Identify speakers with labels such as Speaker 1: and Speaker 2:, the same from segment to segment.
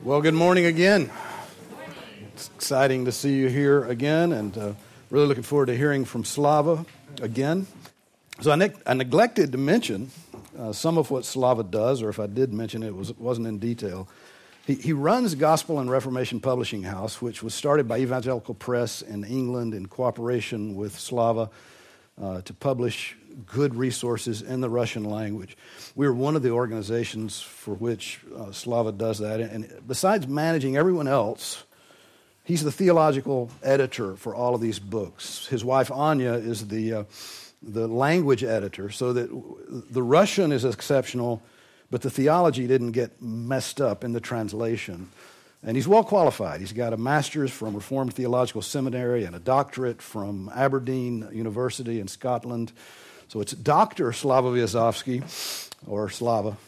Speaker 1: Well, good morning again. It's exciting to see you here again, and really looking forward to hearing from Slava again. So I neglected to mention some of what Slava does, or if I did mention it, it wasn't in detail. He runs Gospel and Reformation Publishing House, which was started by Evangelical Press in England in cooperation with Slava to publish good resources in the Russian language. We're one of the organizations for which Slava does that. And besides managing everyone else, he's the theological editor for all of these books. His wife, Anya, is the language editor, so that the Russian is exceptional, but the theology didn't get messed up in the translation. And he's well qualified. He's got a master's from Reformed Theological Seminary and a doctorate from Aberdeen University in Scotland. So it's Dr. Slava Vyazovsky, or Slava.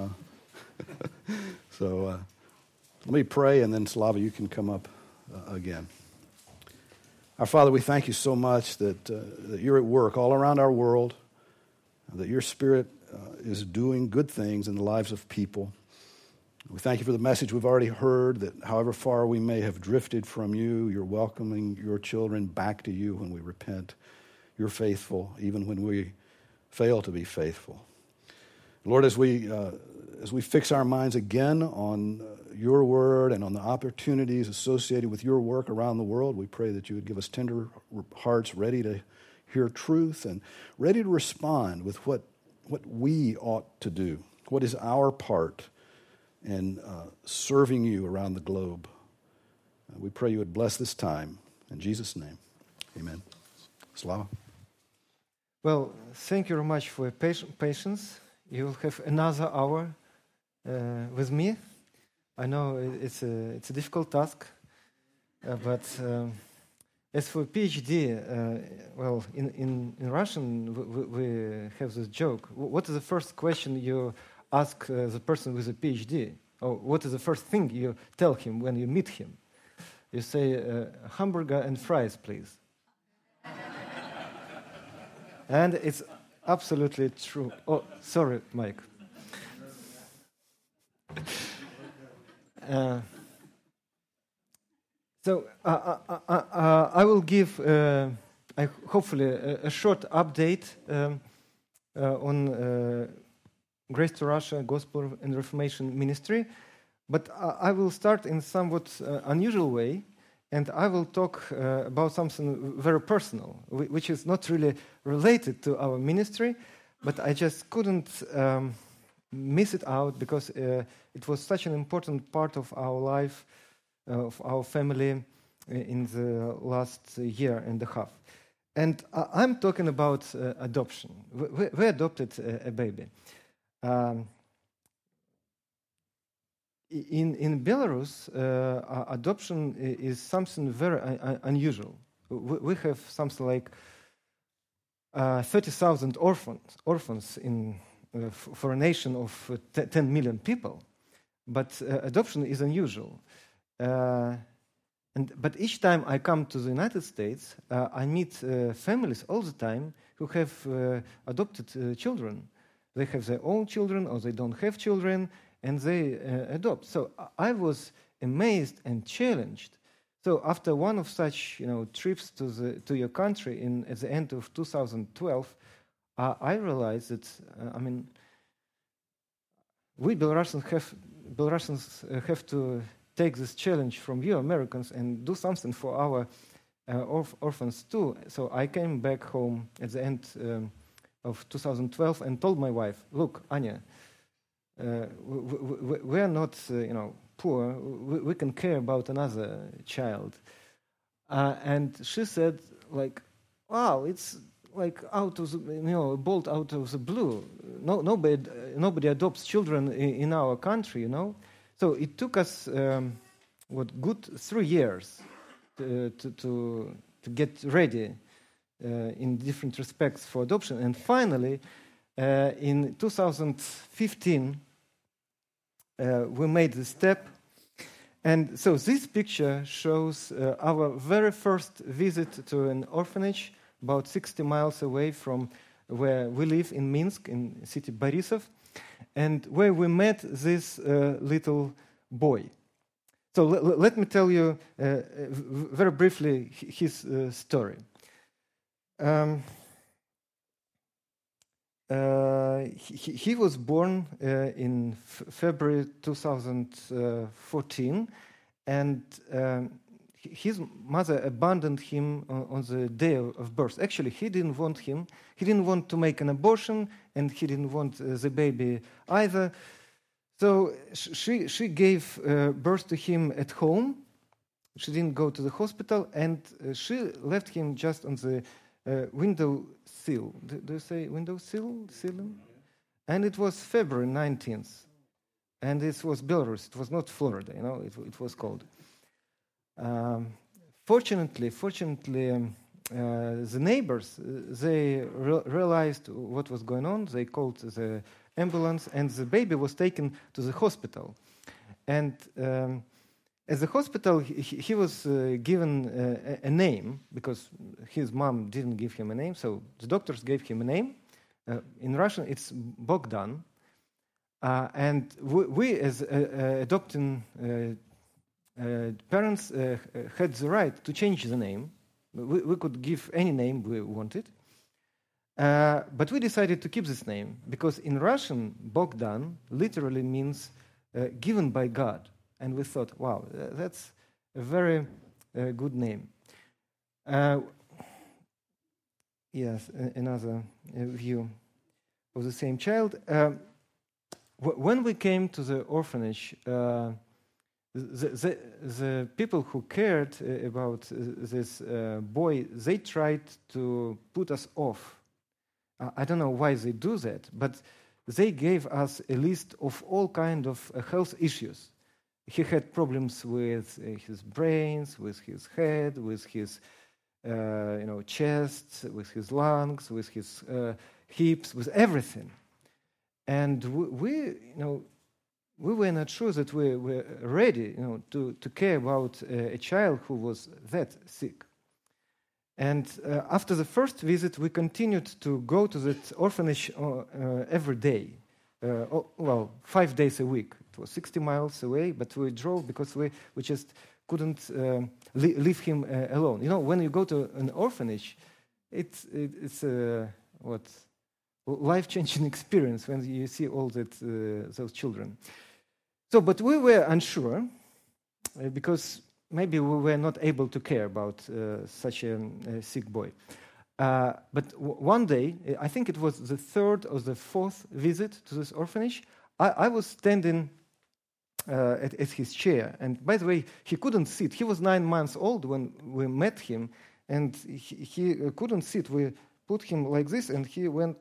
Speaker 1: Let me pray, and then Slava, you can come up again. Our Father, we thank you so much that you're at work all around our world, that your Spirit is doing good things in the lives of people. We thank you for the message we've already heard, that however far we may have drifted from you, you're welcoming your children back to you when we repent. You're faithful, even when we fail to be faithful. Lord, as we fix our minds again on your word and on the opportunities associated with your work around the world, we pray that you would give us tender hearts ready to hear truth and ready to respond with what we ought to do. What is our part in serving you around the globe? We pray you would bless this time. In Jesus' name, amen. Slava.
Speaker 2: Well, thank you very much for your patience. You will have another hour with me. I know it's a difficult task, but as for PhD, in Russian we have this joke. What is the first question you ask the person with a PhD? Or what is the first thing you tell him when you meet him? You say, hamburger and fries, please. And it's absolutely true. Oh, sorry, Mike. I will give, hopefully, a short update on Grace to Russia Gospel and Reformation Ministry, but I will start in somewhat unusual way, and I will talk about something very personal, which is not really related to our ministry, but I just couldn't miss it out because it was such an important part of our life, of our family in the last year and a half. And I'm talking about adoption. We adopted a baby. In Belarus, adoption is something very unusual. We have something like 30,000 orphans for a nation of 10 million people. But adoption is unusual. But each time I come to the United States, I meet families all the time who have adopted children. They have their own children, or they don't have children, and they adopt. So I was amazed and challenged. So after one of such trips to your country at the end of 2012, I realized that we Belarusians have to take this challenge from you Americans and do something for our orphans too. So I came back home at the end of 2012 and told my wife, "Look, Anya, we are not poor. We can care about another child." And she said, "Wow, it's like out of a bolt out of the blue. Nobody adopts children in our country, So it took us good 3 years to get ready in different respects for adoption. And finally, in 2015, we made the step. And so this picture shows our very first visit to an orphanage about 60 miles away from where we live in Minsk, in the city Borisov, and where we met this little boy. So let me tell you very briefly his story. He was born in February 2014, and his mother abandoned him on the day of birth. Actually, he didn't want him. He didn't want to make an abortion, and he didn't want the baby either. So she gave birth to him at home. She didn't go to the hospital, and she left him just on the window sill. Do you say window sill? Ceiling? And it was February 19th. And this was Belarus. It was not Florida, you know, it was cold. Fortunately, the neighbors, they realized what was going on. They called the ambulance, and the baby was taken to the hospital. And at the hospital, he was given a name, because his mom didn't give him a name, so the doctors gave him a name. In Russian, it's Bogdan. And we as adopting parents, had the right to change the name. We could give any name we wanted. But we decided to keep this name, because in Russian, Bogdan literally means given by God. And we thought, wow, that's a very good name. Yes, another view of the same child. When we came to the orphanage, the people who cared about this boy, they tried to put us off. I don't know why they do that, but they gave us a list of all kinds of health issues. He had problems with his brains, with his head, with his chest, with his lungs, with his hips, with everything. And we were not sure that we were ready, to care about a child who was that sick. And after the first visit, we continued to go to that orphanage every day. 5 days a week. It was 60 miles away, but we drove because we just couldn't leave him alone. When you go to an orphanage, it's a life-changing experience when you see all those children. So, but we were unsure because maybe we were not able to care about such a sick boy. But one day, I think it was the third or the fourth visit to this orphanage, I was standing at his chair. And by the way, he couldn't sit. He was 9 months old when we met him, and he couldn't sit. We put him like this, and he went.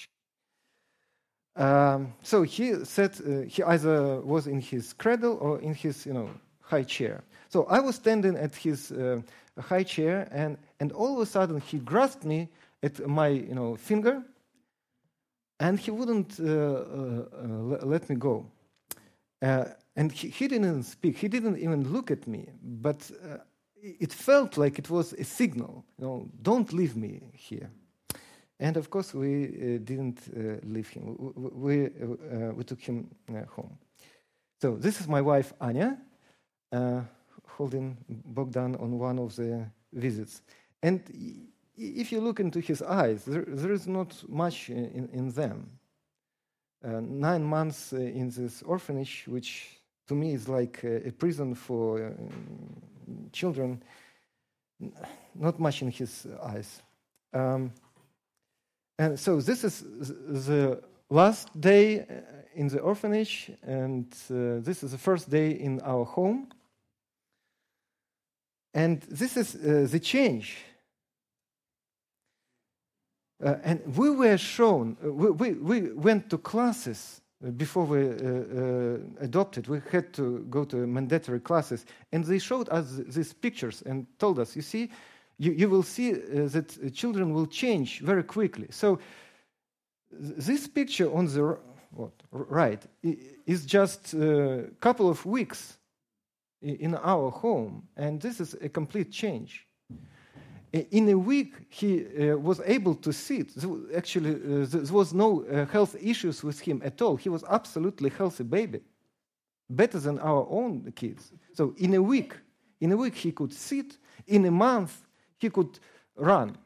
Speaker 2: So he said he either was in his cradle or in his, high chair. So I was standing at his high chair, and all of a sudden he grasped me at my finger, and he wouldn't let me go. And he didn't speak. He didn't even look at me. But it felt like it was a signal. Don't leave me here. And of course we didn't leave him. We took him home. So this is my wife Anya, holding Bogdan on one of the visits. And if you look into his eyes, there is not much in them. 9 months in this orphanage, which to me is like a prison for children, not much in his eyes. And so this is the last day in the orphanage, and this is the first day in our home. And this is the change. And we were shown, we went to classes before we adopted. We had to go to mandatory classes. And they showed us these pictures and told us, you see, you will see that children will change very quickly. So this picture on the right is just a couple of weeks in our home. And this is a complete change. In a week, he was able to sit. Actually, there was no health issues with him at all. He was absolutely healthy baby. better than our own kids. So in a week he could sit. In a month, he could run.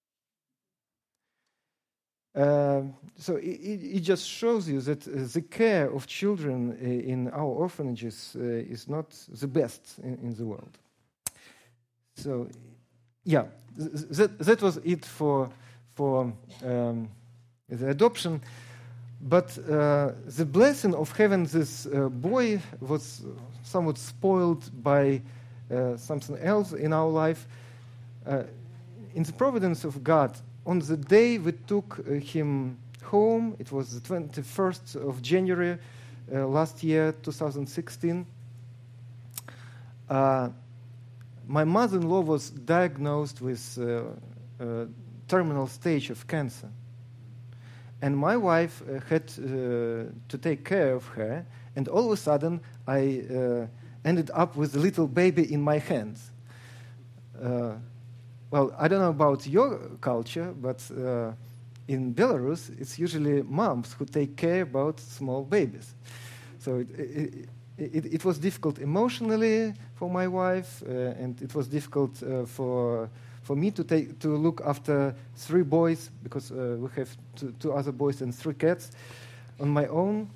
Speaker 2: So it just shows you that the care of children in our orphanages is not the best in the world. So, yeah, that was it for the adoption. But the blessing of having this boy was somewhat spoiled by something else in our life. In the providence of God, on the day we took him home, it was the 21st of January last year, 2016, my mother-in-law was diagnosed with terminal stage of cancer. And my wife had to take care of her, and all of a sudden I ended up with a little baby in my hands. Well, I don't know about your culture, but in Belarus, it's usually moms who take care about small babies. So it was difficult emotionally for my wife, and it was difficult for me to look after 3 boys, because we have 2 other boys and 3 cats on my own.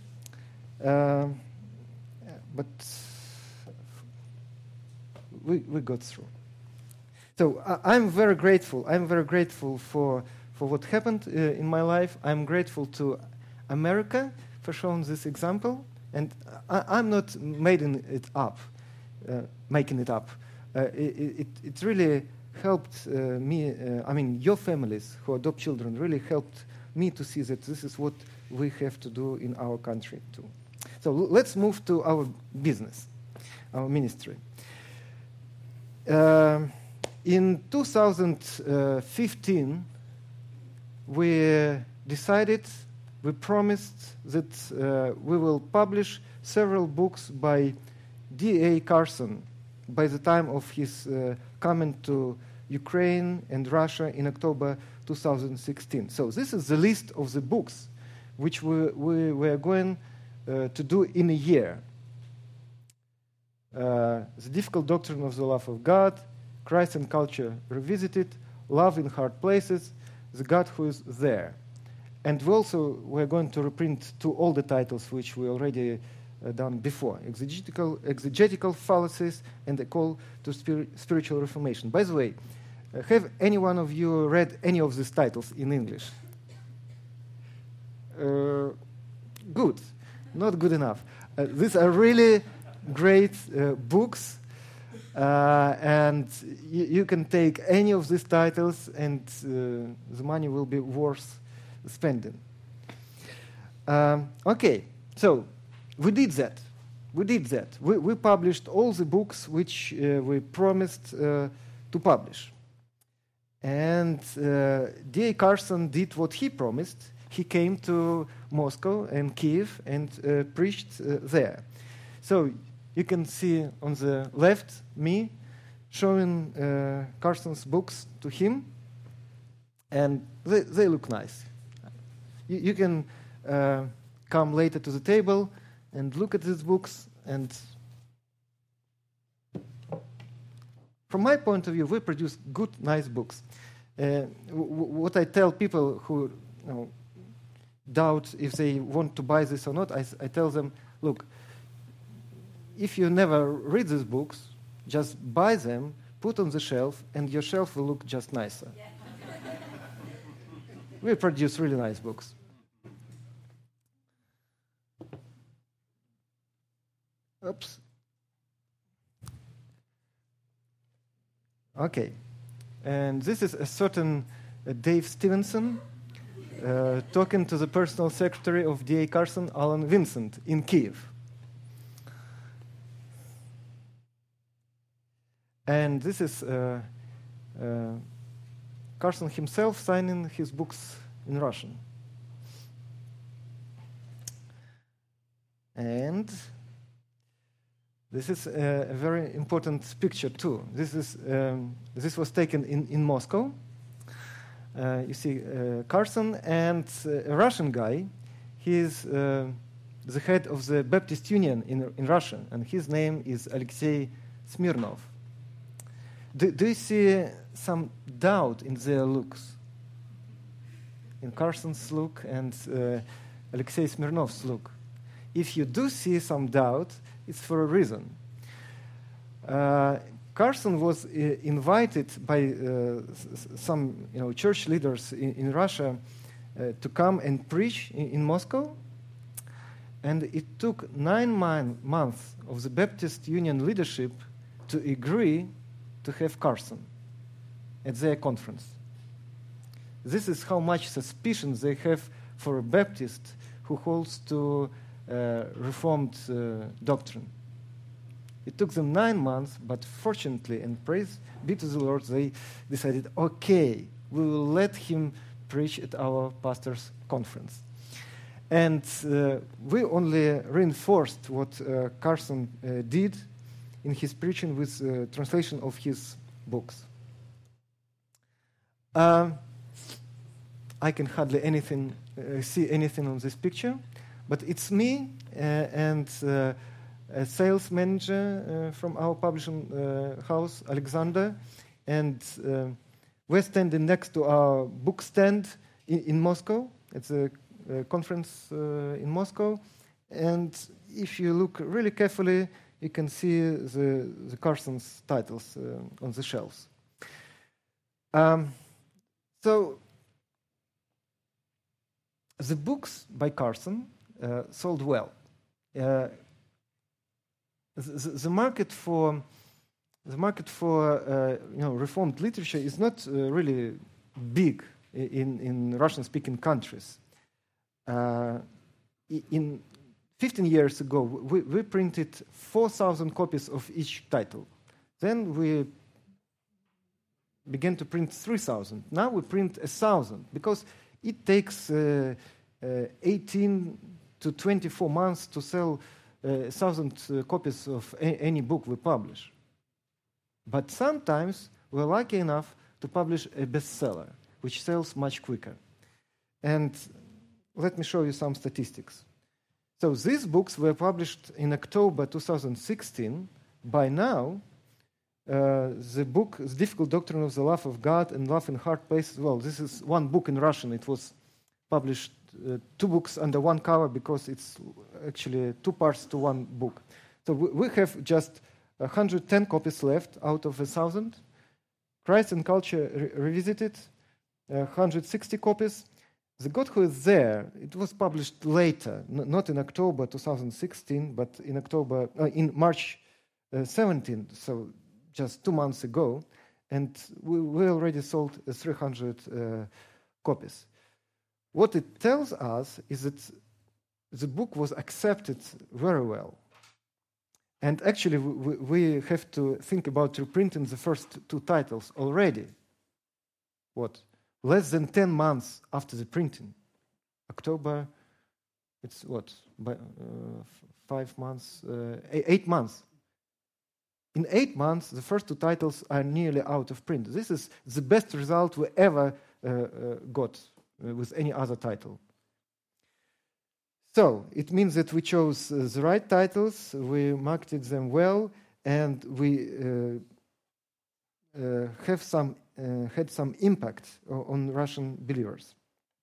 Speaker 2: But we got through. So I'm very grateful. I'm very grateful for what happened in my life. I'm grateful to America for showing this example. And I'm not making it up. It really helped me. I mean, your families who adopt children really helped me to see that this is what we have to do in our country too. So let's move to our business, our ministry. In 2015, we promised that we will publish several books by D.A. Carson by the time of his coming to Ukraine and Russia in October 2016. So this is the list of the books which we are going to do in a year. The Difficult Doctrine of the Love of God, Christ and Culture Revisited, Love in Hard Places, The God Who is There. And we're going to reprint 2 older titles which we already done before, Exegetical Fallacies and A Call to Spiritual Reformation. By the way, have any one of you read any of these titles in English? Good. Not good enough. These are really great books. And you can take any of these titles, and the money will be worth spending. Okay, so we did that. We published all the books which we promised to publish. And D.A. Carson did what he promised. He came to Moscow and Kiev and preached there. So you can see on the left me showing Carson's books to him, and they look nice. You can come later to the table and look at these books, and from my point of view, we produce good, nice books. What I tell people who doubt if they want to buy this or not, I tell them, look, if you never read these books, just buy them, put on the shelf, and your shelf will look just nicer. Yeah. We produce really nice books. Oops. Okay. And this is a certain Dave Stevenson talking to the personal secretary of D.A. Carson, Alan Vincent, in Kiev. And this is Carson himself signing his books in Russian. And this is a very important picture too. This was taken in Moscow. You see Carson and a Russian guy. He's the head of the Baptist Union in Russia, and his name is Alexei Smirnov. Do you see some doubt in their looks? In Carson's look and Alexei Smirnov's look. If you do see some doubt, it's for a reason. Carson was invited by some church leaders in Russia to come and preach in Moscow, and it took 9 months of the Baptist Union leadership to agree to have Carson at their conference. This is how much suspicion they have for a Baptist who holds to Reformed doctrine. It took them 9 months, but fortunately, and praise be to the Lord, they decided, okay, we will let him preach at our pastor's conference. And we only reinforced what Carson did in his preaching with translation of his books. I can hardly see anything on this picture, but it's me and a sales manager from our publishing house, Alexander, and we're standing next to our book stand in Moscow. It's a conference in Moscow, and if you look really carefully, you can see the Carson's titles on the shelves. So the books by Carson sold well. The market for Reformed literature is not really big in Russian-speaking countries. In 15 years ago, we printed 4,000 copies of each title. Then we began to print 3,000. Now we print 1,000 because it takes 18 to 24 months to sell 1,000 copies of any book we publish. But sometimes we're lucky enough to publish a bestseller, which sells much quicker. And let me show you some statistics. So these books were published in October 2016. By now, the book, The Difficult Doctrine of the Love of God and Love in Hard Places, well, this is one book in Russian. It was published 2 books under one cover because it's actually 2 parts to one book. So we have just 110 copies left out of 1,000. Christ and Culture Revisited, 160 copies. The God Who Is There, it was published later, not in October 2016, but in March 17, so just 2 months ago, and we already sold 300 copies. What it tells us is that the book was accepted very well. And actually, we have to think about reprinting the first 2 titles already. Less than 10 months after the printing. October, it's 5 months, 8 months. In 8 months, the first 2 titles are nearly out of print. This is the best result we ever got with any other title. So it means that we chose the right titles, we marketed them well, and we had some impact on Russian believers.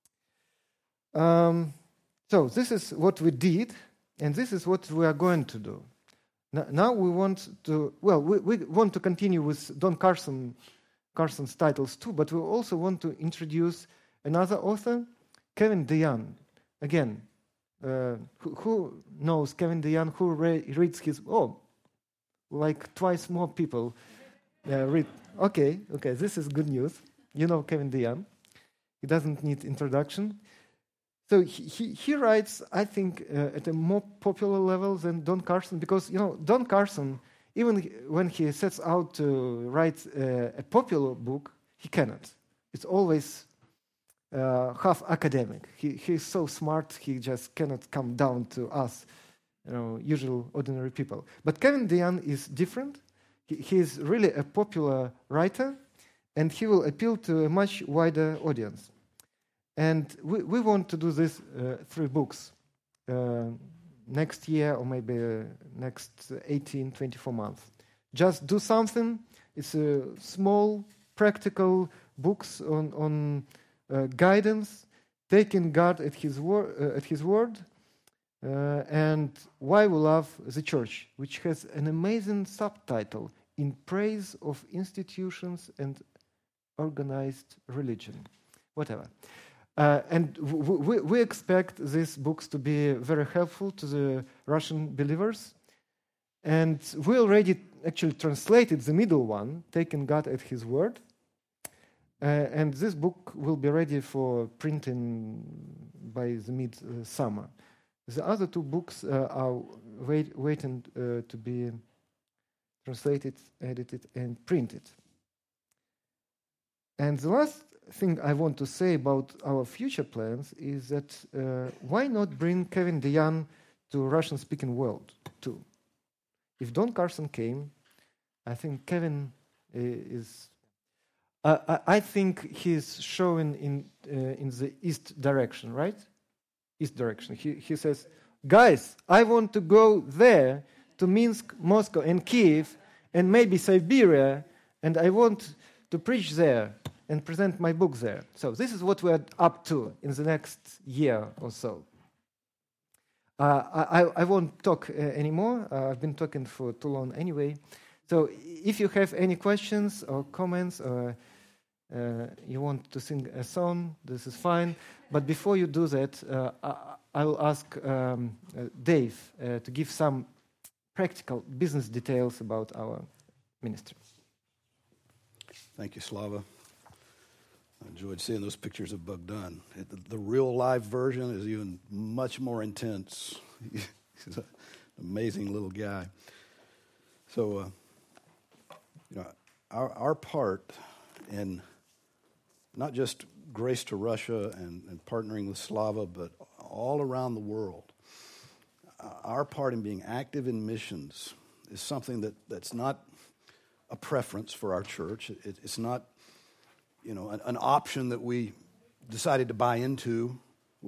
Speaker 2: So this is what we did, and this is what we are going to do. Now we want to, we want to continue with Don Carson's titles too, but we also want to introduce another author, Kevin DeYoung. Again, who knows Kevin DeYoung? Who reads his? Like twice more people read. Okay, this is good news. You know Kevin DeYoung. He doesn't need introduction. So he writes, I think, at a more popular level than Don Carson, because Don Carson, even when he sets out to write a popular book, he cannot. It's always half academic. He's so smart, he just cannot come down to us, usual ordinary people. But Kevin DeYoung is different. He is really a popular writer, and he will appeal to a much wider audience. And we want to do this through books. next year or maybe next 18, 24 months. Just do something. It's a small, practical books on guidance, taking God at His word, and why we love the church, which has an amazing subtitle: In Praise of Institutions and Organized Religion, whatever. And we expect these books to be very helpful to the Russian believers. And we already actually translated the middle one, Taking God at His Word. And this book will be ready for printing by the mid-summer. The other two books are waiting to be translated, edited, and printed. And the last thing I want to say about our future plans is that why not bring Kevin DeYoung to Russian-speaking world too? If Don Carson came, I think Kevin is. I think he's showing in the east direction, right? East direction. He says, "Guys, I want to go there to Minsk, Moscow, and Kiev, and maybe Siberia, and I want to preach there and present my book there." So this is what we're up to in the next year or so. I won't talk anymore. I've been talking for too long anyway. So if you have any questions or comments, or you want to sing a song, this is fine. But before you do that, I will ask Dave to give some practical business details about our ministry.
Speaker 1: Thank you, Slava. I enjoyed seeing those pictures of Bogdan. The real live version is even much more intense. He's an amazing little guy. So, our part in not just Grace to Russia and partnering with Slava, but all around the world, our part in being active in missions is something that's not a preference for our church. It's not an option that we decided to buy into.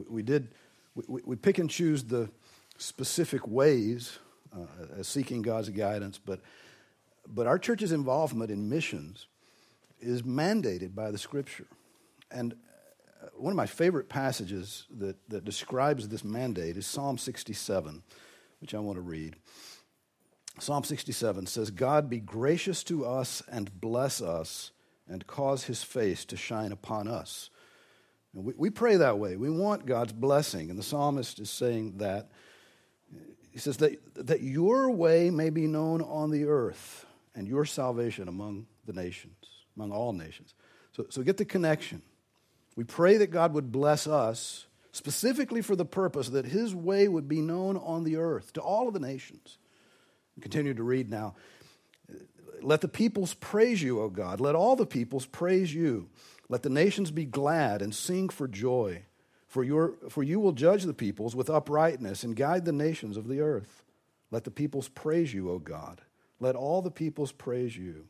Speaker 1: We pick and choose the specific ways as seeking God's guidance, but our church's involvement in missions is mandated by the Scripture. And one of my favorite passages that describes this mandate is Psalm 67, which I want to read. Psalm 67 says, "God be gracious to us and bless us, and cause His face to shine upon us." And we pray that way. We want God's blessing. And the psalmist is saying that. He says that your way may be known on the earth, and your salvation among the nations, among all nations. So get the connection. We pray that God would bless us, specifically for the purpose that His way would be known on the earth to all of the nations. We continue to read now. "Let the peoples praise you, O God. Let all the peoples praise you. Let the nations be glad and sing for joy. For you will judge the peoples with uprightness and guide the nations of the earth. Let the peoples praise you, O God. Let all the peoples praise you.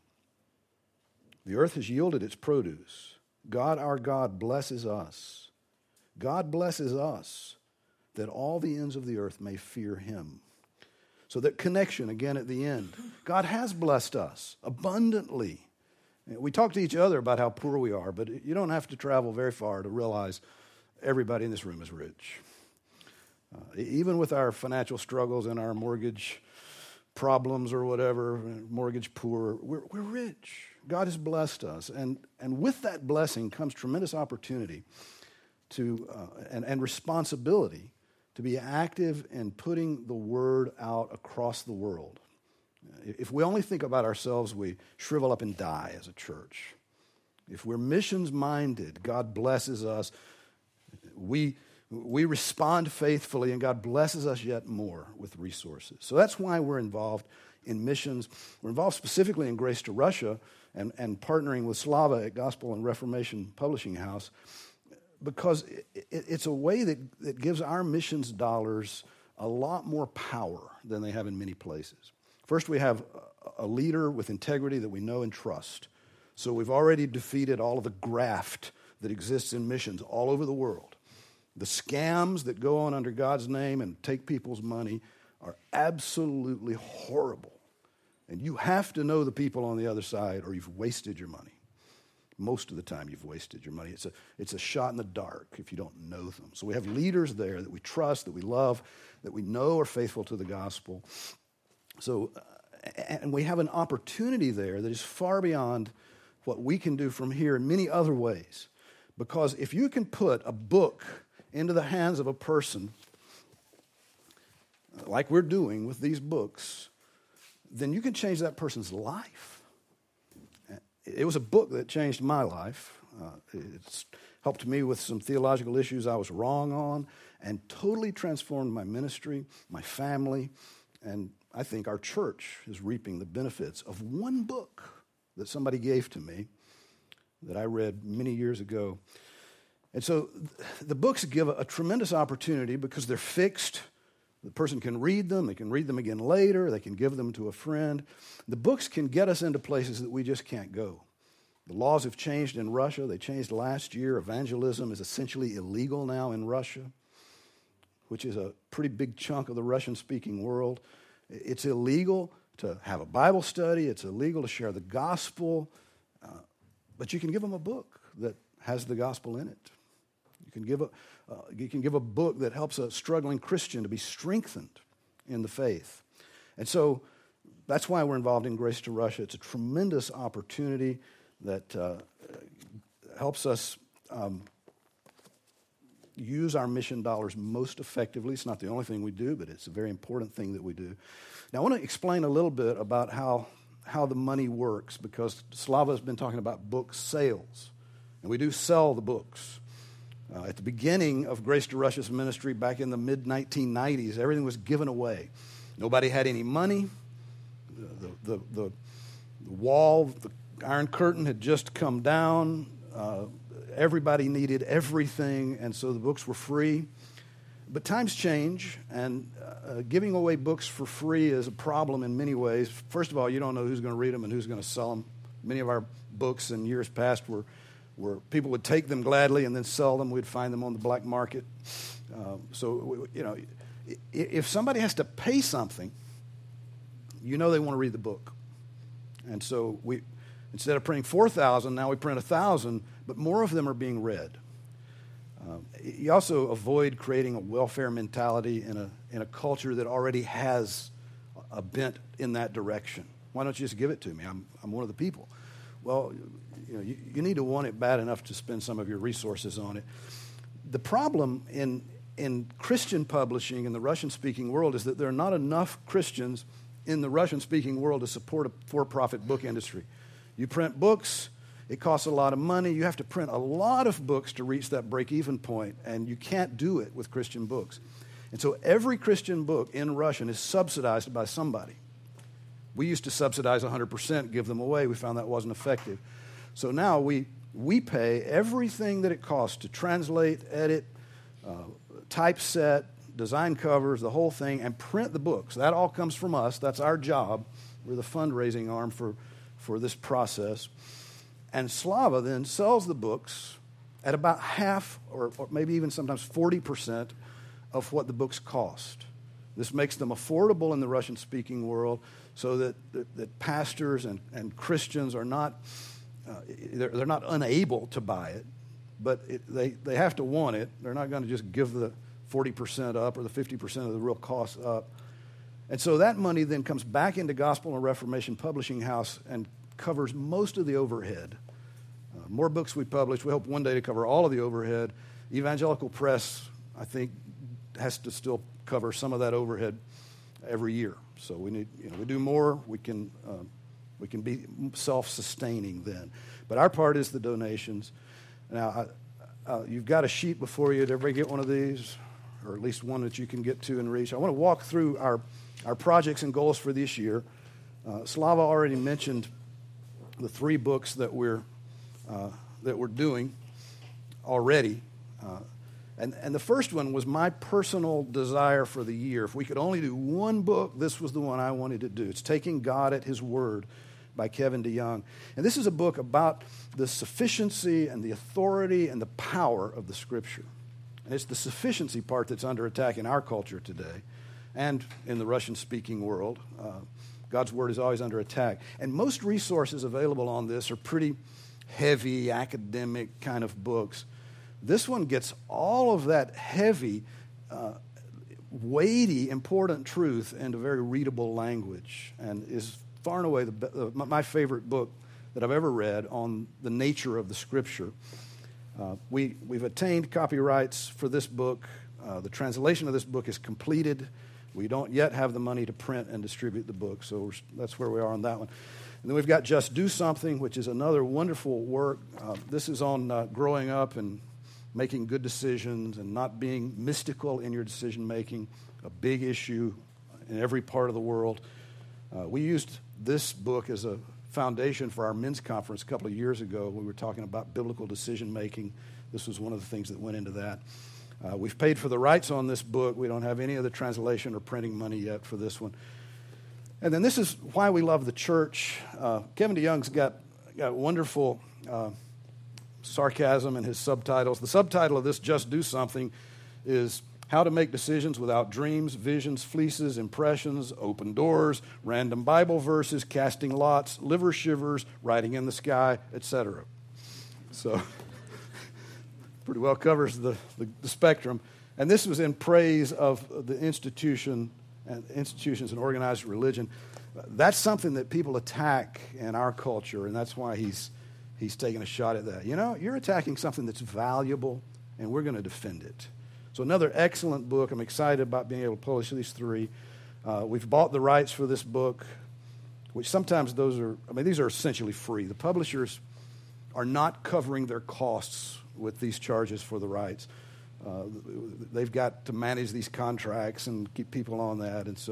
Speaker 1: The earth has yielded its produce. God, our God, blesses us. God blesses us, that all the ends of the earth may fear Him." So that connection, again at the end. God has blessed us abundantly. We talk to each other about how poor we are, but you don't have to travel very far to realize everybody in this room is rich. Even with our financial struggles and our mortgage problems or whatever, mortgage poor, we're rich. God has blessed us. And with that blessing comes tremendous opportunity and responsibility to be active in putting the word out across the world. If we only think about ourselves, we shrivel up and die as a church. If we're missions-minded, God blesses us. We respond faithfully, and God blesses us yet more with resources. So that's why we're involved in missions. We're involved specifically in Grace to Russia and partnering with Slava at Gospel and Reformation Publishing House, because it's a way that gives our missions dollars a lot more power than they have in many places. First, we have a leader with integrity that we know and trust. So we've already defeated all of the graft that exists in missions all over the world. The scams that go on under God's name and take people's money are absolutely horrible. And you have to know the people on the other side or you've wasted your money. Most of the time you've wasted your money. It's a shot in the dark if you don't know them. So we have leaders there that we trust, that we love, that we know are faithful to the gospel. So, and we have an opportunity there that is far beyond what we can do from here in many other ways. Because if you can put a book into the hands of a person, like we're doing with these books, then you can change that person's life. It was a book that changed my life. It's helped me with some theological issues I was wrong on and totally transformed my ministry, my family, and I think our church is reaping the benefits of one book that somebody gave to me that I read many years ago. And so the books give a tremendous opportunity because they're fixed. The person can read them. They can read them again later. They can give them to a friend. The books can get us into places that we just can't go. The laws have changed in Russia. They changed last year. Evangelism is essentially illegal now in Russia, which is a pretty big chunk of the Russian-speaking world. It's illegal to have a Bible study. It's illegal to share the gospel. But you can give them a book that has the gospel in it. You can give a book that helps a struggling Christian to be strengthened in the faith. And so that's why we're involved in Grace to Russia. It's a tremendous opportunity that helps us use our mission dollars most effectively. It's not the only thing we do, but it's a very important thing that we do. Now, I want to explain a little bit about how the money works, because Slava has been talking about book sales, and we do sell the books. At the beginning of Grace to Russia's ministry back in the mid-1990s, everything was given away. Nobody had any money. The wall, the Iron Curtain had just come down. Everybody needed everything, and so the books were free. But times change, and giving away books for free is a problem in many ways. First of all, you don't know who's going to read them and who's going to sell them. Many of our books in years past were people would take them gladly and then sell them. We'd find them on the black market. If somebody has to pay something, you know they want to read the book. And so we, instead of printing 4,000, now we print 1,000, but more of them are being read. You also avoid creating a welfare mentality in a culture that already has a bent in that direction. Why don't you just give it to me? I'm one of the people. Well, you need to want it bad enough to spend some of your resources on it. The problem in Christian publishing in the Russian-speaking world is that there are not enough Christians in the Russian-speaking world to support a for-profit book industry. You print books, it costs a lot of money. You have to print a lot of books to reach that break-even point, and you can't do it with Christian books. And so every Christian book in Russian is subsidized by somebody. We used to subsidize 100%, give them away. We found that wasn't effective. So now we pay everything that it costs to translate, edit, typeset, design covers, the whole thing, and print the books. That all comes from us. That's our job. We're the fundraising arm for this process. And Slava then sells the books at about half or maybe even sometimes 40% of what the books cost. This makes them affordable in the Russian-speaking world so that pastors and Christians are not, they're not unable to buy it, but they have to want it. They're not going to just give the 40% up or the 50% of the real cost up. And so that money then comes back into Gospel and Reformation Publishing House and covers most of the overhead. More books we publish. We hope one day to cover all of the overhead. Evangelical Press, I think, has to still cover some of that overhead every year. So we need, we do more. We can be self-sustaining then. But our part is the donations. Now, you've got a sheet before you. Did everybody get one of these, or at least one that you can get to and reach? I want to walk through our projects and goals for this year. Slava already mentioned the 3 books that we're doing already. And the first one was my personal desire for the year. If we could only do one book, this was the one I wanted to do. It's Taking God at His Word by Kevin DeYoung. And this is a book about the sufficiency and the authority and the power of the Scripture. And it's the sufficiency part that's under attack in our culture today and in the Russian-speaking world. God's Word is always under attack. And most resources available on this are pretty heavy, academic kind of books. This one gets all of that heavy, weighty, important truth into very readable language, and is far and away my favorite book that I've ever read on the nature of the Scripture. We've attained copyrights for this book. The translation of this book is completed. We don't yet have the money to print and distribute the book, so that's where we are on that one. And then we've got Just Do Something, which is another wonderful work. This is on growing up and making good decisions and not being mystical in your decision-making, a big issue in every part of the world. We used this book as a foundation for our men's conference a couple of years ago. We were talking about biblical decision-making. This was one of the things that went into that. We've paid for the rights on this book. We don't have any of the translation or printing money yet for this one. And then this is why we love the church. Kevin DeYoung's got wonderful sarcasm in his subtitles. The subtitle of this Just Do Something is How to Make Decisions Without Dreams, Visions, Fleeces, Impressions, Open Doors, Random Bible Verses, Casting Lots, Liver Shivers, Writing in the Sky, etc. So pretty well covers the spectrum. And this was in praise of the institutions and organized religion. That's something that people attack in our culture, and that's why he's taking a shot at that. You know, you're attacking something that's valuable, and we're going to defend it. So another excellent book. I'm excited about being able to publish these three. We've bought the rights for this book, which sometimes these are essentially free. The publishers are not covering their costs with these charges for the rights. They've got to manage these contracts and keep people on that. And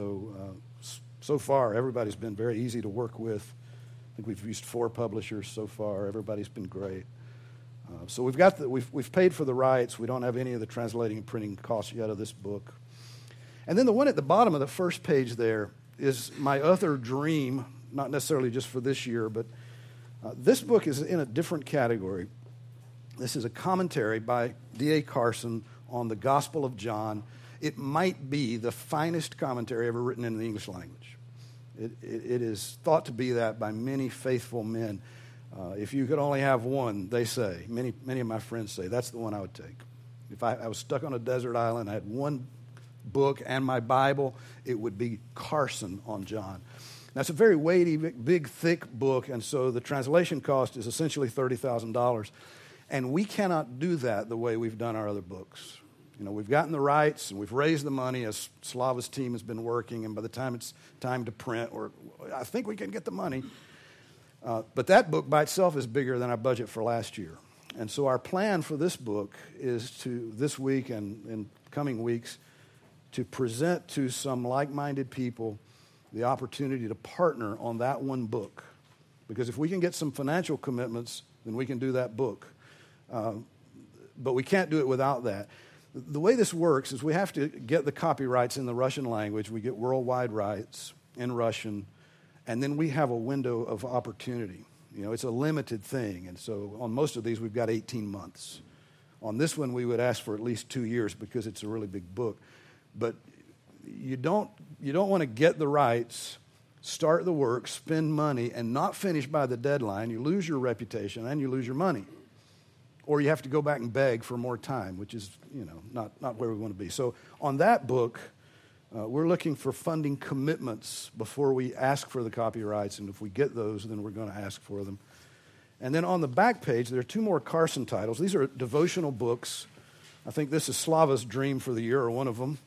Speaker 1: so far, everybody's been very easy to work with. I think we've used 4 publishers so far. Everybody's been great. So we've paid for the rights. We don't have any of the translating and printing costs yet of this book. And then the one at the bottom of the first page there is my other dream, not necessarily just for this year, but this book is in a different category. This is a commentary by D.A. Carson on the Gospel of John. It might be the finest commentary ever written in the English language. It is thought to be that by many faithful men. If you could only have one, they say, many of my friends say, that's the one I would take. If I was stuck on a desert island, I had one book and my Bible, it would be Carson on John. That's a very weighty, big, thick book, and so the translation cost is essentially $30,000. And we cannot do that the way we've done our other books. You know, we've gotten the rights and we've raised the money as Slava's team has been working, and by the time it's time to print, I think we can get the money. But that book by itself is bigger than our budget for last year. And so our plan for this book is to, this week and in coming weeks, to present to some like-minded people the opportunity to partner on that one book. Because if we can get some financial commitments, then we can do that book. But we can't do it without that. The way this works is we have to get the copyrights in the Russian language. We get worldwide rights in Russian, and then we have a window of opportunity. You know, it's a limited thing, and so on most of these we've got 18 months. On this one we would ask for at least 2 years because it's a really big book. But you don't want to get the rights, start the work, spend money, and not finish by the deadline. You lose your reputation and you lose your money. Or you have to go back and beg for more time, which is, not where we want to be. So on that book, we're looking for funding commitments before we ask for the copyrights, and if we get those, then we're going to ask for them. And then on the back page, there are 2 more Carson titles. These are devotional books. I think this is Slava's dream for the year, or one of them.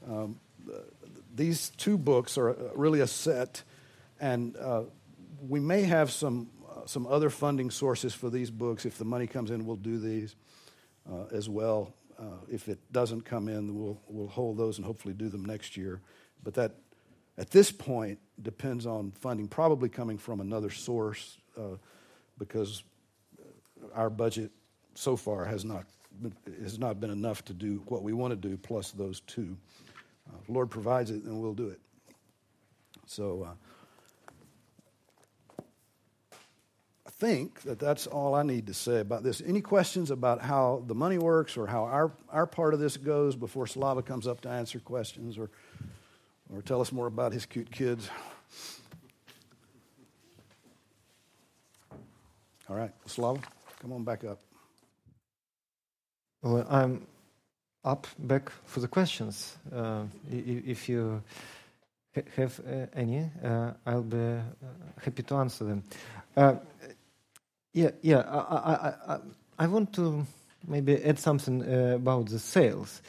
Speaker 1: These 2 books are really a set, and we may have some other funding sources for these books. If the money comes in, we'll do these as well. If it doesn't come in, we'll hold those and hopefully do them next year. But that, at this point, depends on funding probably coming from another source because our budget so far has not been enough to do what we want to do plus those 2. If the Lord provides it, then we'll do it. So I think that that's all I need to say about this. Any questions about how the money works or how our part of this goes before Slava comes up to answer questions or tell us more about his cute kids? All right, Slava, come on back up.
Speaker 2: Well, I'm up back for the questions. If you have any, I'll be happy to answer them. I want to maybe add something about the sales,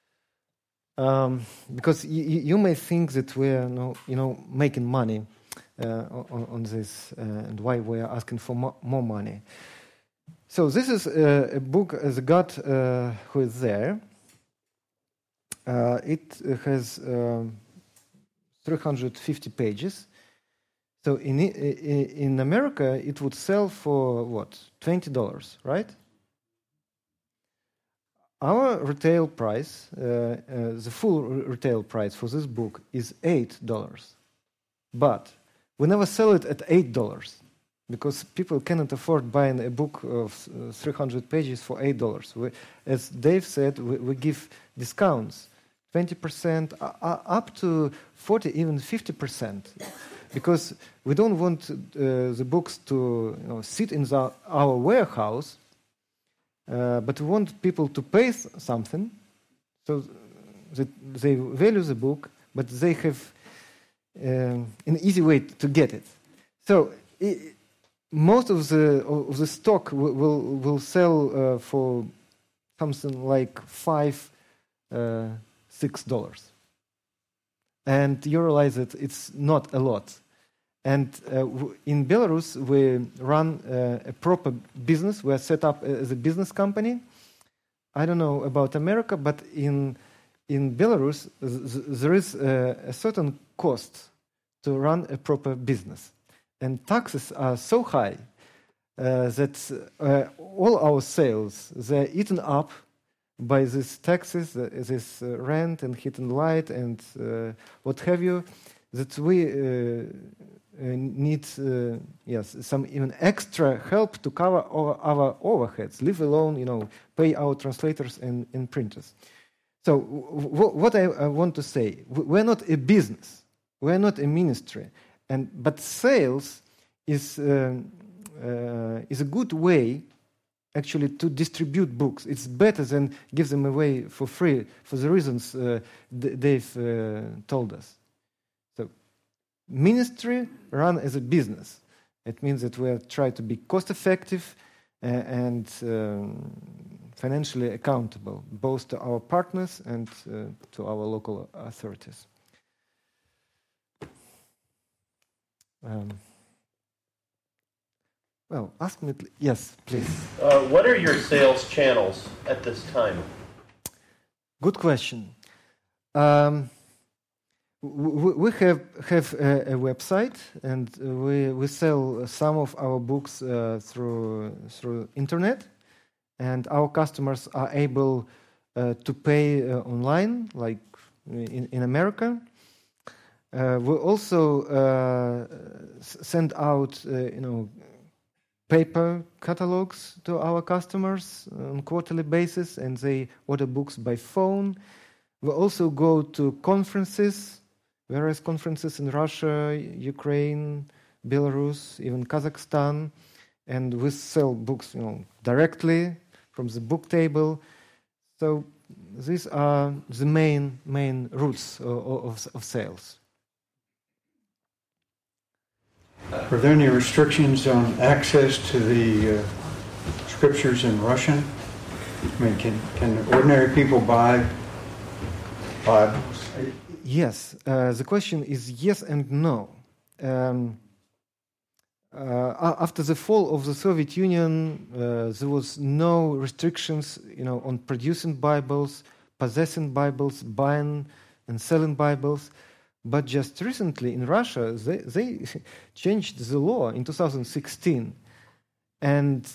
Speaker 2: because you may think that we're making money on this, and why we're asking for more money. So this is a book, The God Who Is There. It has 350 pages. So in America, it would sell for what? $20, right? Our retail price, the full retail price for this book is $8. But we never sell it at $8 because people cannot afford buying a book of 300 pages for $8. As Dave said, we give discounts, 20%, up to 40, even 50%. Because we don't want the books to sit in our warehouse, but we want people to pay something so that they value the book, but they have an easy way to get it. So most of the stock will sell for something like $5, $6. And you realize that it's not a lot. And in Belarus, we run a proper business. We are set up as a business company. I don't know about America, but in Belarus, there is a certain cost to run a proper business. And taxes are so high that all our sales, they're eaten up by these taxes, this rent and heat and light and what have you, that we need some even extra help to cover our overheads, leave alone pay our translators and printers. So what I want to say, we're not a business, we're not a ministry, but sales is a good way actually to distribute books. It's better than give them away for free for the reasons they've told us. So ministry run as a business. It means that we try to be cost effective and financially accountable, both to our partners and to our local authorities. Well, ask me, yes, please.
Speaker 3: What are your sales channels at this time?
Speaker 2: Good question. We have a website, and we sell some of our books through internet, and our customers are able to pay online, like in America. We also send out, paper catalogs to our customers on a quarterly basis, and they order books by phone. We also go to conferences, various conferences in Russia, Ukraine, Belarus, even Kazakhstan, and we sell books, directly from the book table. So these are the main routes of sales.
Speaker 4: Are there any restrictions on access to the scriptures in Russian? I mean, can ordinary people buy Bibles?
Speaker 2: Yes. The question is yes and no. After the fall of the Soviet Union, there was no restrictions, on producing Bibles, possessing Bibles, buying and selling Bibles. But just recently in Russia, they changed the law in 2016. And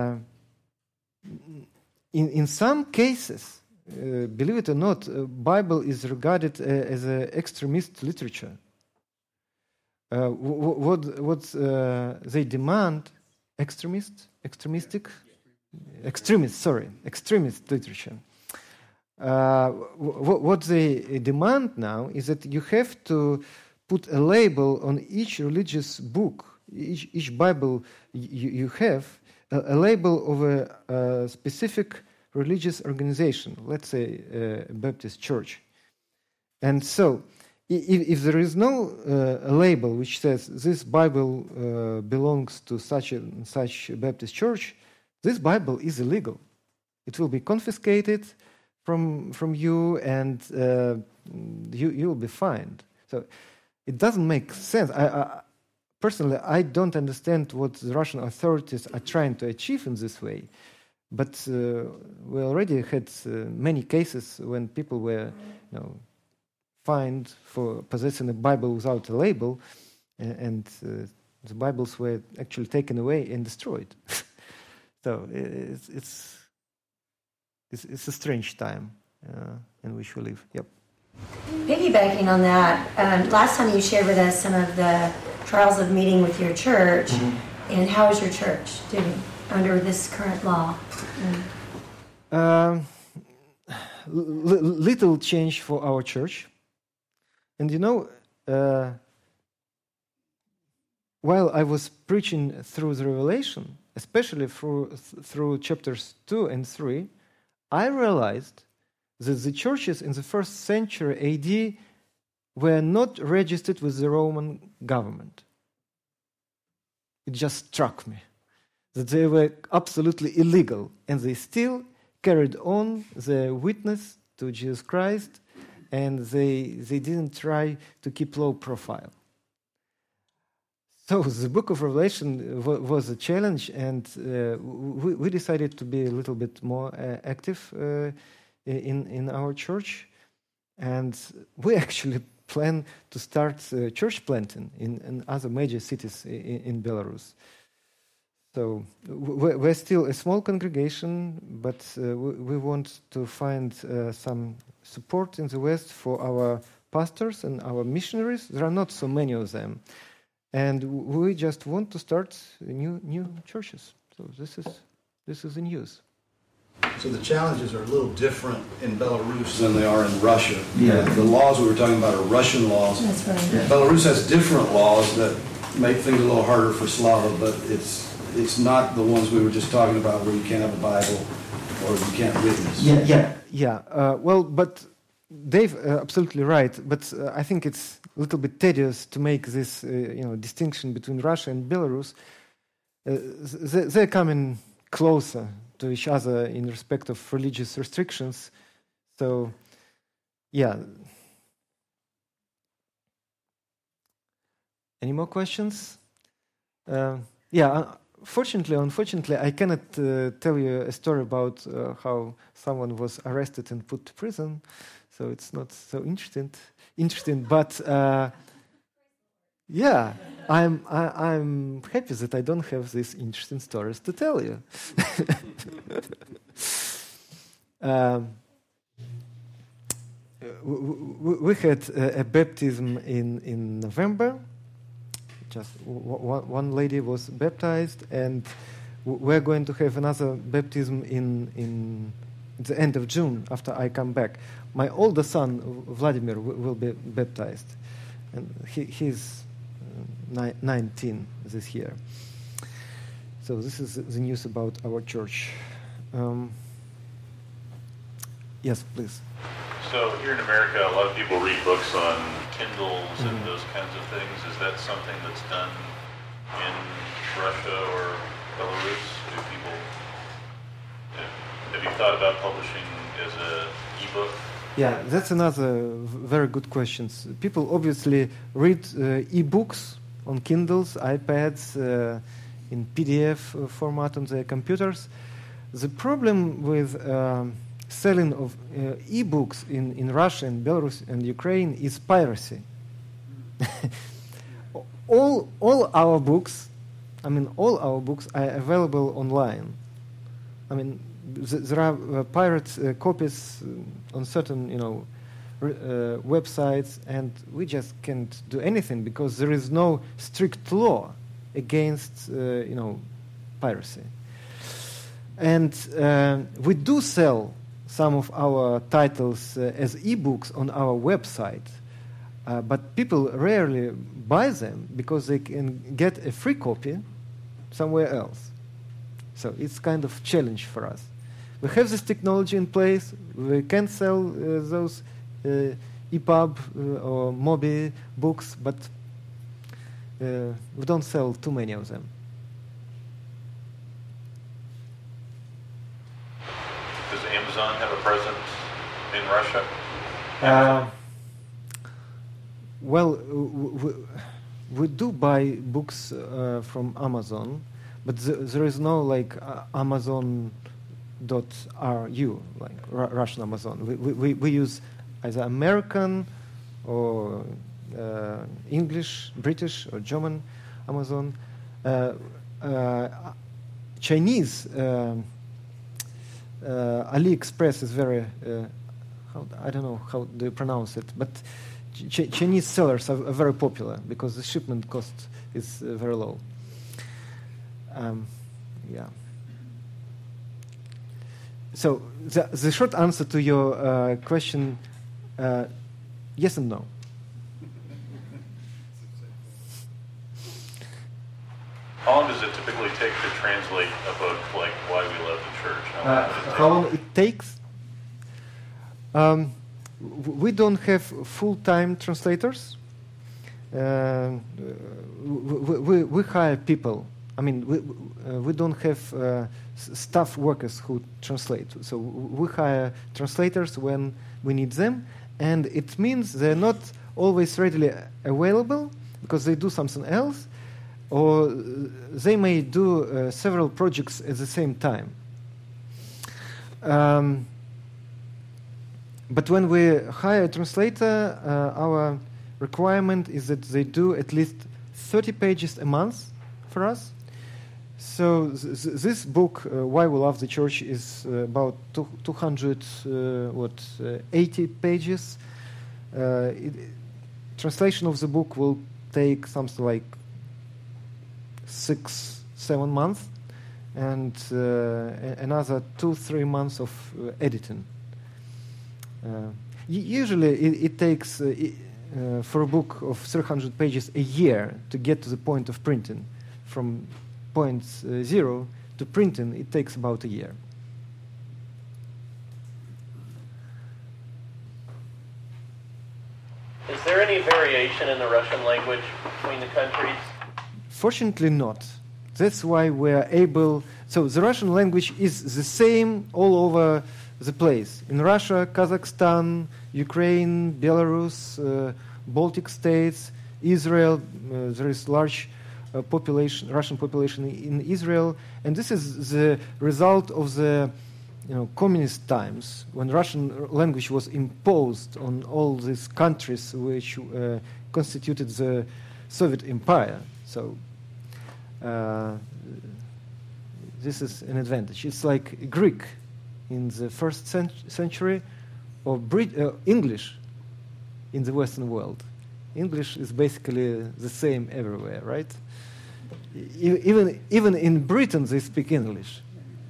Speaker 2: in some cases, believe it or not, Bible is regarded as an extremist literature. What they demand extremist literature. What they demand now is that you have to put a label on each religious book, each Bible you have, a label of a specific religious organization, let's say a Baptist church. And so, if there is no a label which says this Bible belongs to such and such Baptist church, this Bible is illegal. It will be confiscated from you, and you'll be fined. So it doesn't make sense. Personally, I don't understand what the Russian authorities are trying to achieve in this way. But we already had many cases when people were, fined for possessing a Bible without a label, and the Bibles were actually taken away and destroyed. So it's a strange time in which we live. Yep.
Speaker 5: Piggybacking on that, last time you shared with us some of the trials of meeting with your church, and how is your church doing under this current law?
Speaker 2: Little change for our church. And while I was preaching through the Revelation, especially through chapters 2 and 3, I realized that the churches in the first century AD were not registered with the Roman government. It just struck me that they were absolutely illegal, and they still carried on their witness to Jesus Christ, and they didn't try to keep low profile. So the book of Revelation was a challenge, and we decided to be a little bit more active in our church, and we actually plan to start church planting in other major cities in Belarus. So we're still a small congregation, but we want to find some support in the West for our pastors and our missionaries. There are not so many of them. And we just want to start new churches. So this is the news.
Speaker 1: So the challenges are a little different in Belarus than they are in Russia.
Speaker 2: Yeah.
Speaker 1: The laws we were talking about are Russian laws.
Speaker 5: That's right. Yeah.
Speaker 1: Belarus has different laws that make things a little harder for Slava, but it's not the ones we were just talking about where you can't have a Bible or you can't witness.
Speaker 2: Well, but Dave, absolutely right. But I think it's a little bit tedious to make this distinction between Russia and Belarus. They're coming closer to each other in respect of religious restrictions. So, yeah. Any more questions? Unfortunately, I cannot tell you a story about how someone was arrested and put to prison. So it's not so interesting. But I'm happy that I don't have these interesting stories to tell you. We had a baptism in November. Just one lady was baptized, and we're going to have another baptism in the end of June after I come back. My older son, Vladimir, will be baptized, and he's 19 this year. So this is the news about our church. Yes, please.
Speaker 6: So here in America, a lot of people read books on Kindles and those kinds of things. Is that something that's done in Russia or Belarus? Have you thought about publishing as an e-book?
Speaker 2: Yeah, that's another very good question. People obviously read e-books on Kindles, iPads, in PDF format on their computers. The problem with selling of e-books in Russia and Belarus and Ukraine is piracy. all our books are available online. I mean, there are pirate copies on certain websites, and we just can't do anything because there is no strict law against piracy. And we do sell some of our titles as ebooks on our website, but people rarely buy them because they can get a free copy somewhere else. So it's kind of challenge for us. We have this technology in place. We can sell those EPUB or Mobi books, but we don't sell too many of them.
Speaker 6: Does Amazon have a presence in Russia?
Speaker 2: Well, we do buy books from Amazon, but there is no like Amazon.ru, like Russian Amazon. We use either American or English, British or German Amazon. Chinese AliExpress is very, I don't know how do you pronounce it, but Chinese sellers are very popular because the shipment cost is very low. Yeah. So the short answer to your question, yes and no.
Speaker 6: How long does it typically take to translate a book like Why We Love the Church?
Speaker 2: How long it takes? We don't have full-time translators. We hire people. I mean, we don't have staff workers who translate. So we hire translators when we need them, and it means they're not always readily available because they do something else, or they may do several projects at the same time. But when we hire a translator, our requirement is that they do at least 30 pages a month for us. So this book, Why We Love the Church, is about 280 pages. Translation of the book will take something like 6-7 months, and another 2-3 months of editing. Usually it takes, for a book of 300 pages, a year to get to the point of printing. From point 0 to printing, it takes about a year.
Speaker 3: Is there any variation in the Russian language between the countries?
Speaker 2: Fortunately not. That's why we're able... So the Russian language is the same all over the place. In Russia, Kazakhstan, Ukraine, Belarus, Baltic states, Israel, there is large Russian population in Israel, and this is the result of the communist times, when Russian language was imposed on all these countries which constituted the Soviet Empire. So this is an advantage. It's like Greek in the first century, or English in the Western world. English is basically the same everywhere, right? Even in Britain, they speak English.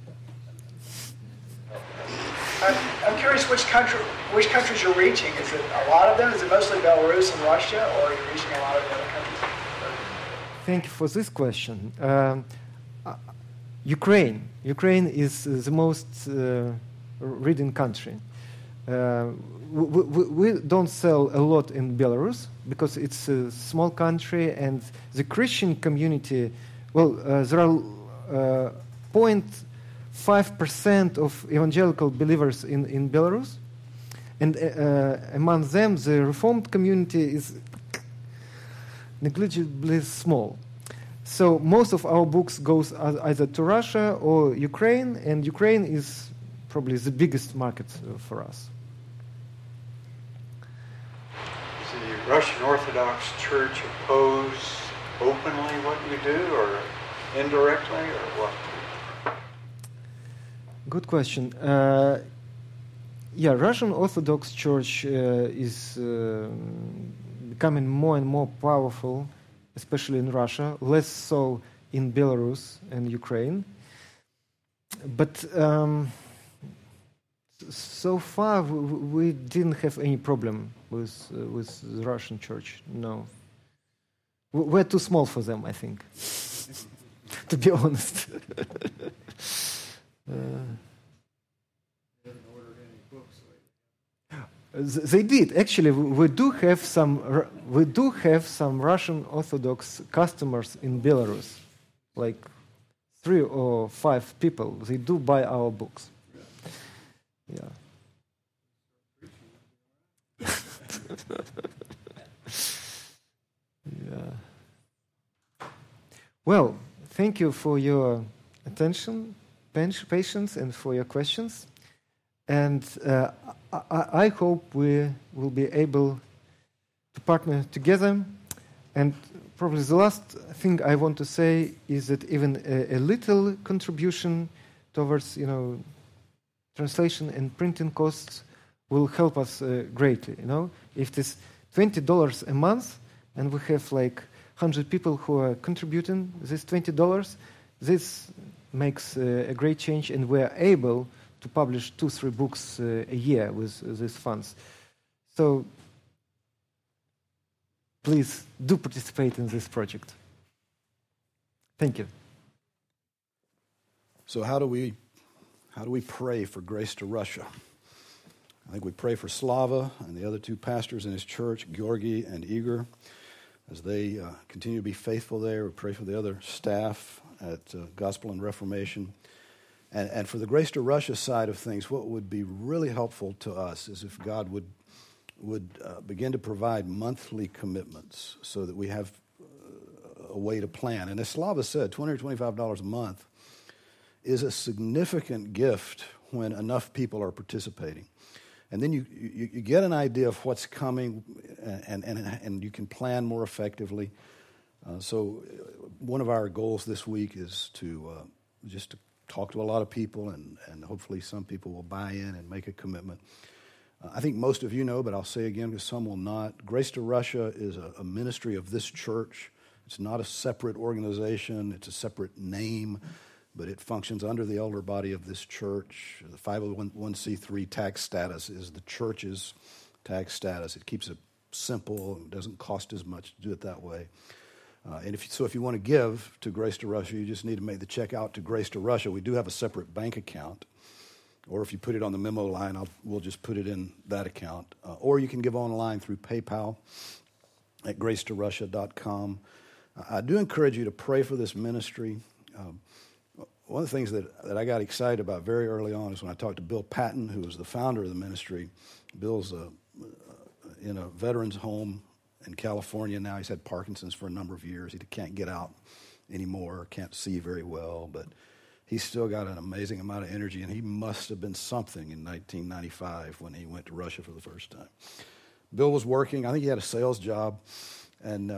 Speaker 7: I'm curious which countries you're reaching. Is it a lot of them? Is it mostly Belarus and Russia, or are you reaching a lot of the other countries?
Speaker 2: Thank you for this question. Ukraine is the most reading country. We don't sell a lot in Belarus because it's a small country, and the Christian community, there are 0.5% of evangelical believers in Belarus, and among them the Reformed community is negligibly small. So most of our books goes either to Russia or Ukraine, and Ukraine is probably the biggest market for us.
Speaker 4: Does the Russian Orthodox Church oppose openly what you do, or indirectly, or what?
Speaker 2: Good question. Russian Orthodox Church is becoming more and more powerful, especially in Russia, less so in Belarus and Ukraine. But so far we didn't have any problem with the Russian church. No, we're too small for them, I think. To be honest. They did actually. We do have some Russian Orthodox customers in Belarus, like 3 or 5 people. They do buy our books. Yeah. Yeah. Well, thank you for your attention, patience, and for your questions. And I hope we will be able to partner together. And probably the last thing I want to say is that even a little contribution towards, translation and printing costs will help us greatly. If it's $20 a month, and we have like 100 people who are contributing this $20, this makes a great change, and we are able to publish 2-3 books a year with these funds. So please do participate in this project. Thank you.
Speaker 1: So how do we pray for Grace to Russia? I think we pray for Slava and the other 2 pastors in his church, Georgi and Igor, as they continue to be faithful there. We pray for the other staff at Gospel and Reformation. And for the Grace to Russia side of things, what would be really helpful to us is if God would begin to provide monthly commitments so that we have a way to plan. And as Slava said, $225 a month is a significant gift when enough people are participating. And then you get an idea of what's coming, and you can plan more effectively. So one of our goals this week is to just to talk to a lot of people, and hopefully some people will buy in and make a commitment. I think most of you know, but I'll say again because some will not. Grace to Russia is a ministry of this church. It's not a separate organization. It's a separate name, but it functions under the elder body of this church. The 501c3 tax status is the church's tax status. It keeps it simple and doesn't cost as much to do it that way. And if you want to give to Grace to Russia, you just need to make the check out to Grace to Russia. We do have a separate bank account. Or if you put it on the memo line, we'll just put it in that account. Or you can give online through PayPal at gracetorussia.com. I do encourage you to pray for this ministry. One of the things that I got excited about very early on is when I talked to Bill Patton, who was the founder of the ministry. Bill's in a veterans home in California now. He's had Parkinson's for a number of years. He can't get out anymore, can't see very well, but he's still got an amazing amount of energy, and he must have been something in 1995 when he went to Russia for the first time. Bill was working. I think he had a sales job, and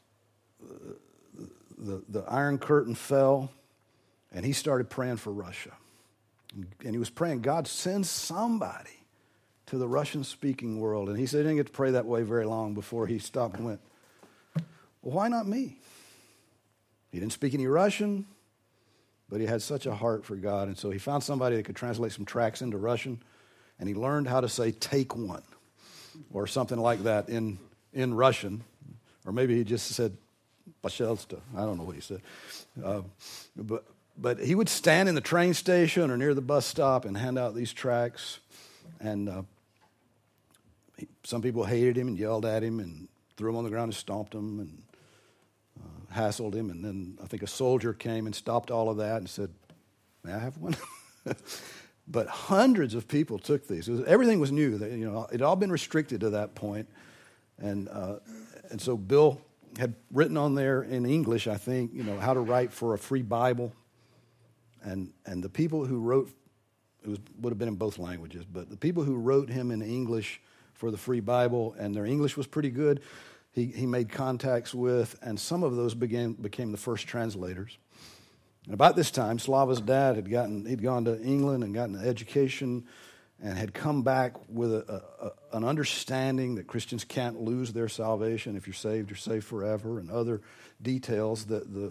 Speaker 1: the Iron Curtain fell, and he started praying for Russia. And he was praying, God, send somebody to the Russian-speaking world. And he said he didn't get to pray that way very long before he stopped and went, well, why not me? He didn't speak any Russian, but he had such a heart for God. And so he found somebody that could translate some tracts into Russian, and he learned how to say, take one, or something like that in Russian. Or maybe he just said, Pashelsta. I don't know what he said. But he would stand in the train station or near the bus stop and hand out these tracts. And some people hated him and yelled at him and threw him on the ground and stomped him and hassled him. And then I think a soldier came and stopped all of that and said, may I have one? But hundreds of people took these. Everything was new. It had all been restricted to that point. And so Bill had written on there in English, I think, how to write for a free Bible. And the people who wrote, would have been in both languages, but the people who wrote him in English for the free Bible, and their English was pretty good, he made contacts with, and some of those became the first translators. And about this time, Slava's dad he'd gone to England and gotten an education and had come back with an understanding that Christians can't lose their salvation. If you're saved forever, and other details that the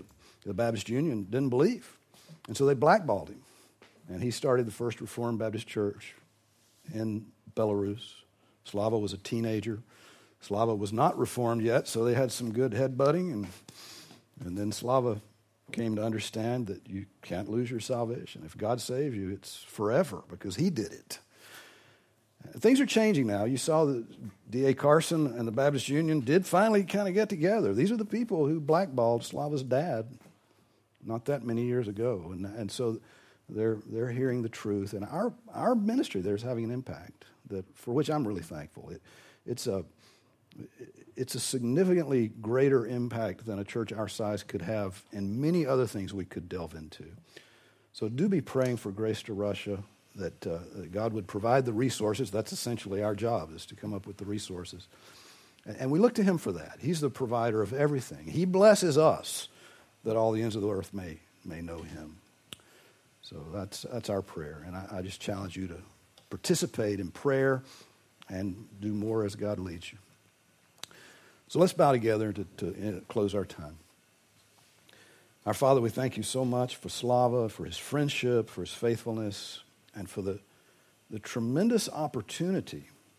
Speaker 1: The Baptist Union didn't believe. And so they blackballed him. And he started the first Reformed Baptist Church in Belarus. Slava was a teenager. Slava was not Reformed yet, so they had some good headbutting. And then Slava came to understand that you can't lose your salvation. If God saves you, it's forever because he did it. Things are changing now. You saw that D.A. Carson and the Baptist Union did finally kind of get together. These are the people who blackballed Slava's dad not that many years ago. And so they're hearing the truth. And our ministry there is having an impact for which I'm really thankful. It's a significantly greater impact than a church our size could have and many other things we could delve into. So do be praying for Grace to Russia, that God would provide the resources. That's essentially our job, is to come up with the resources. And we look to him for that. He's the provider of everything. He blesses us that all the ends of the earth may know him. So that's our prayer. And I just challenge you to participate in prayer and do more as God leads you. So let's bow together to close our time. Our Father, we thank you so much for Slava, for his friendship, for his faithfulness, and for the tremendous opportunity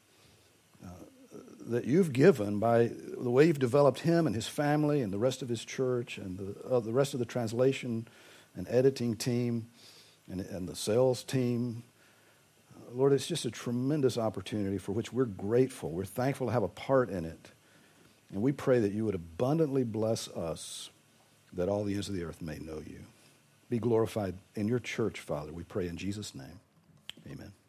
Speaker 1: that you've given by the way you've developed him and his family and the rest of his church and the rest of the translation and editing team and the sales team. Lord, it's just a tremendous opportunity for which we're grateful. We're thankful to have a part in it. And we pray that you would abundantly bless us, that all the ends of the earth may know you. Be glorified in your church, Father. We pray in Jesus' name. Amen.